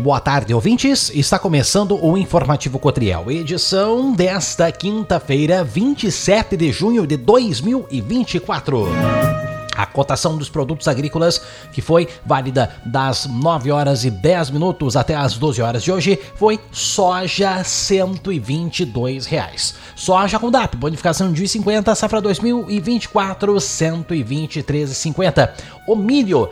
boa tarde, ouvintes. Está começando o Informativo Cotriel, edição desta quinta-feira, 27 de junho de 2024. A cotação dos produtos agrícolas, que foi válida das 9 horas e 10 minutos até as 12 horas de hoje, foi soja R$ 122. Soja com DAP, bonificação de 1,50, safra 2024, R$ 123,50. O milho, R$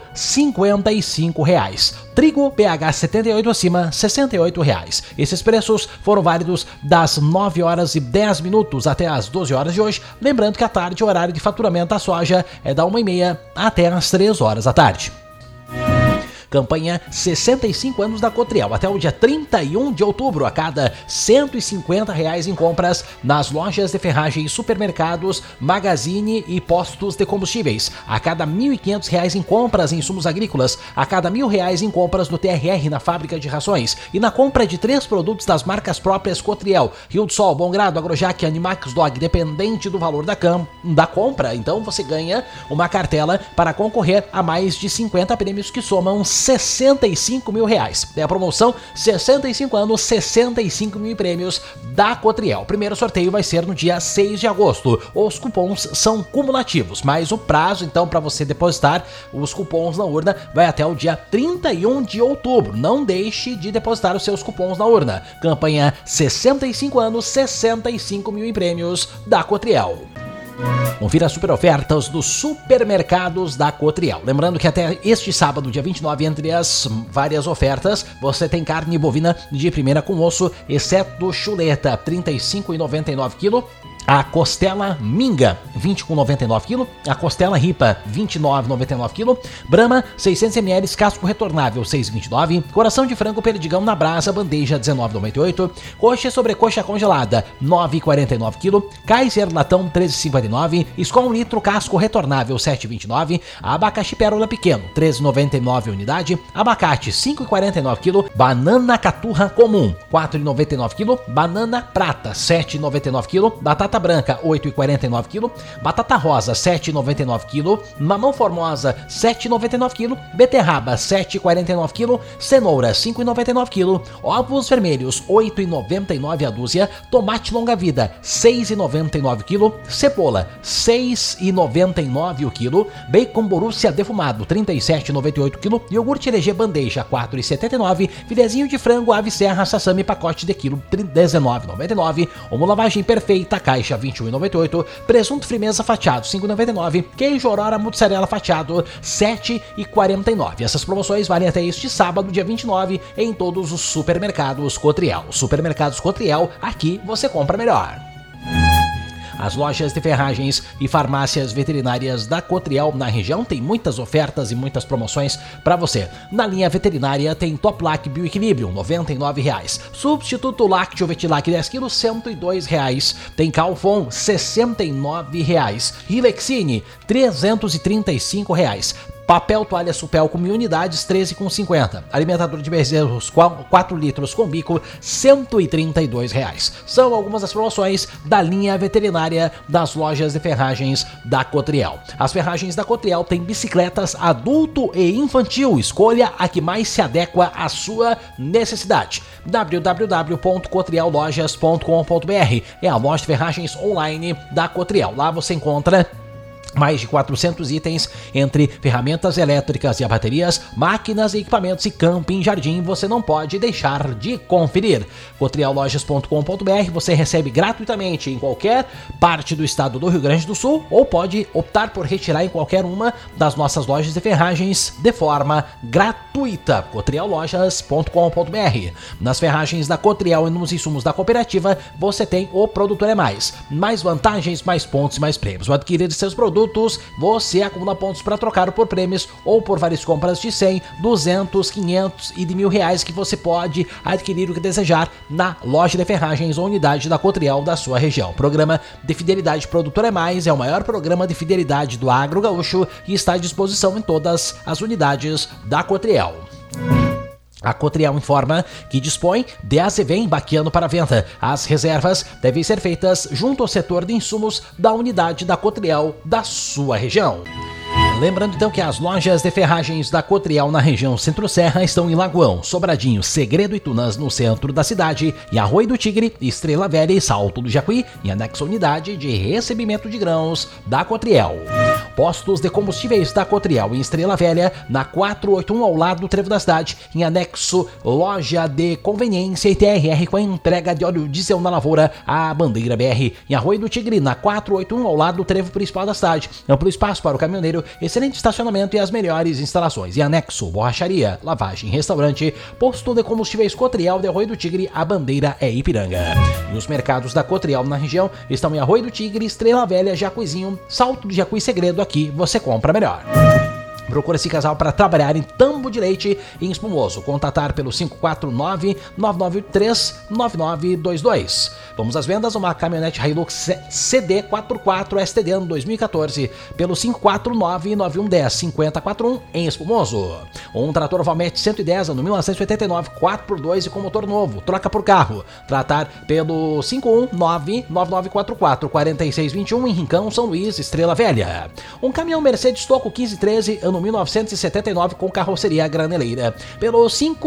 55. Trigo, PH 78 acima, R$ 68. Esses preços foram válidos das 9 horas e 10 minutos até as 12 horas de hoje. Lembrando que à tarde o horário de faturamento da soja é da 1h30 até as 3 horas da tarde. Campanha 65 anos da Cotriel. Até o dia 31 de outubro, a cada R$ 150 em compras nas lojas de ferragem, supermercados, magazine e postos de combustíveis. A cada R$ 1.500 em compras em insumos agrícolas. A cada R$ 1.000 em compras no TRR na fábrica de rações. E na compra de 3 produtos das marcas próprias Cotriel, Rio do Sol, Bom Grado, Agrojac, Animax Dog, dependente do valor da compra, então você ganha uma cartela para concorrer a mais de 50 prêmios que somam R$ 65 mil. É a promoção 65 anos, 65 mil prêmios da Cotriel. O primeiro sorteio vai ser no dia 6 de agosto. Os cupons são cumulativos, mas o prazo, então, para você depositar os cupons na urna vai até o dia 31 de outubro. Não deixe de depositar os seus cupons na urna. Campanha 65 anos, 65 mil prêmios da Cotriel. Confira as super ofertas dos supermercados da Cotriel. Lembrando que até este sábado, dia 29, entre as várias ofertas, você tem carne bovina de primeira com osso, exceto chuleta, R$ 35,99 kg. A costela minga, R$ 20,99 kg. A costela ripa, R$ 29,99 kg. Brahma, 600 ml, casco retornável, R$ 6,29. Coração de frango perdigão na brasa, bandeja, R$ 19,98. Coxa e sobrecoxa congelada, R$ 9,49 kg. Kaiser latão, R$ 13,59. Skol 1 litro, casco retornável, R$ 7,29. Abacaxi pérola pequeno, R$ 13,99 unidade. Abacate, R$ 5,49 kg. Banana caturra comum, R$ 4,99 kg. Banana prata, R$ 7,99 kg. Batata branca, R$ 8,49 kg. Batata rosa, R$ 7,99 kg. Mamão formosa, R$ 7,99 kg. Beterraba, R$ 7,49 kg. Cenoura, R$ 5,99 kg. Ovos vermelhos, R$ 8,99 a dúzia. Tomate longa vida, R$ 6,99 kg. Cebola, R$ 6,99 o quilo. Bacon Borussia defumado, R$ 37,98 kg. Iogurte LG bandeja, R$ 4,79. Filezinho de frango ave serra sassami pacote de quilo, R$ 19,99. Uma lavagem perfeita, caixa 21,98, presunto frimeza fatiado 5,99, queijo aurora mussarela fatiado 7,49. Essas promoções valem até este sábado, dia 29, em todos os supermercados Cotriel. Supermercados Cotriel, aqui você compra melhor. As lojas de ferragens e farmácias veterinárias da Cotriel na região tem muitas ofertas e muitas promoções para você. Na linha veterinária tem Toplac Bioequilibrium, R$ 99,00. Substituto Lácteo Vetilac 10 kg, R$ 102,00. Tem Calfon, R$ 69,00. Rilexine, R$ 335,00. Papel toalha Supel com 1.000 unidades, R$ 13,50. Alimentador de bezerros 4 litros com bico, R$ 132,00. São algumas das promoções da linha veterinária das lojas de ferragens da Cotriel. As ferragens da Cotriel têm bicicletas adulto e infantil. Escolha a que mais se adequa à sua necessidade. www.cotriellojas.com.br é a loja de ferragens online da Cotriel. Lá você encontra mais de 400 itens, entre ferramentas elétricas e baterias, máquinas e equipamentos e camping jardim, você não pode deixar de conferir. Cotriellojas.com.br você recebe gratuitamente em qualquer parte do estado do Rio Grande do Sul ou pode optar por retirar em qualquer uma das nossas lojas de ferragens de forma gratuita. Cotriellojas.com.br. Nas ferragens da Cotriel e nos insumos da cooperativa, você tem o Produtor é Mais. Mais vantagens, mais pontos e mais prêmios. Ao adquirir seus produtos, você acumula pontos para trocar por prêmios ou por várias compras de 100, 200, 500 e de R$ 1.000 que você pode adquirir o que desejar na loja de ferragens ou unidade da Cotriel da sua região. O programa de fidelidade Produtor é Mais é o maior programa de fidelidade do agro gaúcho e está à disposição em todas as unidades da Cotriel. A Cotriel informa que dispõe de AZV Baquiano para venda. As reservas devem ser feitas junto ao setor de insumos da unidade da Cotriel da sua região. Lembrando então que as lojas de ferragens da Cotriel na região Centro-Serra estão em Lagoão, Sobradinho, Segredo e Tunas no centro da cidade e Arroio do Tigre, Estrela Velha e Salto do Jacuí em anexo unidade de recebimento de grãos da Cotriel. Postos de combustíveis da Cotriel em Estrela Velha, na 481 ao lado do Trevo da Cidade, em anexo loja de conveniência e TRR com a entrega de óleo diesel na lavoura, a Bandeira BR. Em Arroio do Tigre, na 481 ao lado do Trevo principal da cidade, amplo espaço para o caminhoneiro, excelente estacionamento e as melhores instalações. Em anexo, borracharia, lavagem, restaurante, posto de combustíveis Cotriel de Arroio do Tigre, a Bandeira é Ipiranga. E os mercados da Cotriel na região estão em Arroio do Tigre, Estrela Velha, Jacuizinho, Salto do Jacuí, Segredo. Aqui você compra melhor. Procura esse casal para trabalhar em Tambo de Leite e em Espumoso. Contatar pelo 549-9983-9922. Vamos às vendas, uma caminhonete Hilux CD 4x4 STD ano 2014 pelo 549-9110-5041 em Espumoso. Um trator Valmet 110 ano 1989 4x2 e com motor novo. Troca por carro. Tratar pelo 519-9944-4621 em Rincão, São Luís, Estrela Velha. Um caminhão Mercedes Toco 1513 ano 1979 com carroceria graneleira pelo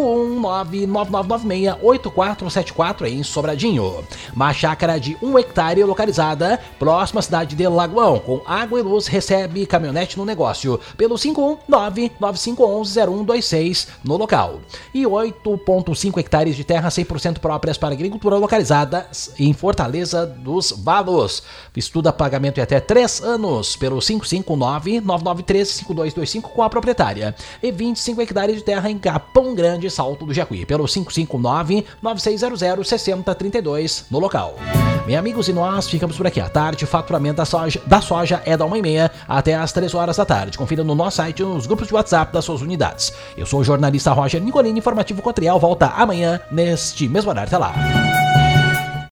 519-9996-8474 em Sobradinho. Uma chácara de 1 hectare localizada próxima à cidade de Lagoão, com água e luz, recebe caminhonete no negócio pelo 519-9511-0126 no local. E 8,5 hectares de terra 100% próprias para agricultura localizadas em Fortaleza dos Valos. Estuda pagamento em até 3 anos pelo 559-9913-5225 com a proprietária. E 25 hectares de terra em Capão Grande, Salto do Jacuí, pelo 559-9600-6032 no local. Meus amigos, e nós ficamos por aqui. À tarde, o faturamento da soja é da 1h30 até às 3 horas da tarde. Confira no nosso site e nos grupos de WhatsApp das suas unidades. Eu sou o jornalista Roger Nicolini, informativo Cotriel, volta amanhã neste mesmo horário. Até lá.